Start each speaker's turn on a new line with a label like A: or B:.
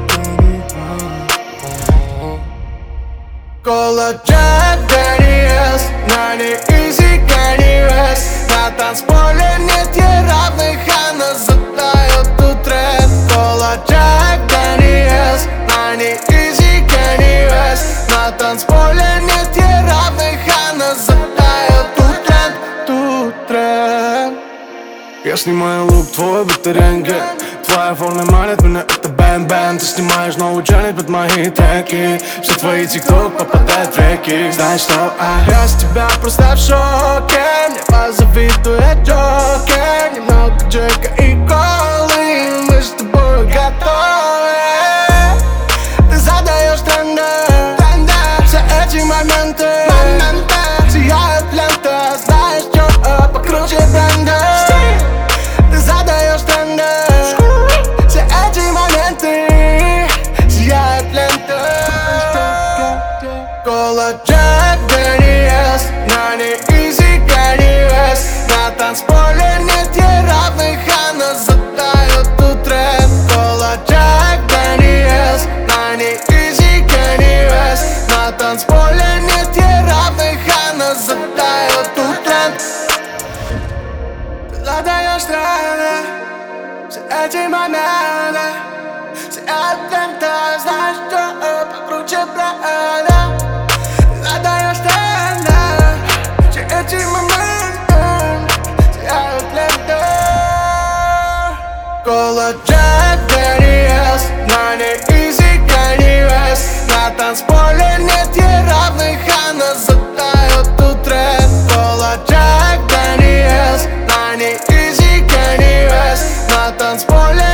A: Кола Джек Дэниелс, на ней Изи Кэнни Вест. На танцполе нет ей равных, она задает тут рэп. Кола Джек Дэниелс, на ней Изи Кэнни Вест. На танцполе нет ей равных, она задает тут рэп. Я снимаю лук твой, будто рентген. Твоя форма манит меня, это бэн-бэн. Ты снимаешь новый челлендж под мои треки. Все твои тикток попадают в реки. Знаешь что, я с тебя просто в шоке. Мне позавидует Джокер. Немного Джека и колы, мы с тобой готовы. Ты задаешь тренды, все эти моменты сияют лента. Знаешь что, покруче бренда. Ты задаешь тренды, все эти моменты сияют лента. Кола Джек Дэниелс, на ней Изи Кэнни Вест. На танцполе нет ей равных, она задает тут рэп. Кола Джек Дэниелс, на ней Изи Кэнни Вест. На танцполе нет ей равных, она задает тут рэп. Ты задаешь тренды, все эти моменты сияют лента. Знаешь что, покруче бренда. Ты задаешь тренды, все эти моменты сияют лента. Кола Джек Дэниелс, на ней Изи Кэнни Вест. На танцполе нет ей равных, она задает тут рэп. Кола Джек Дэниелс, на ней Изи Кэнни Вест. На танцполе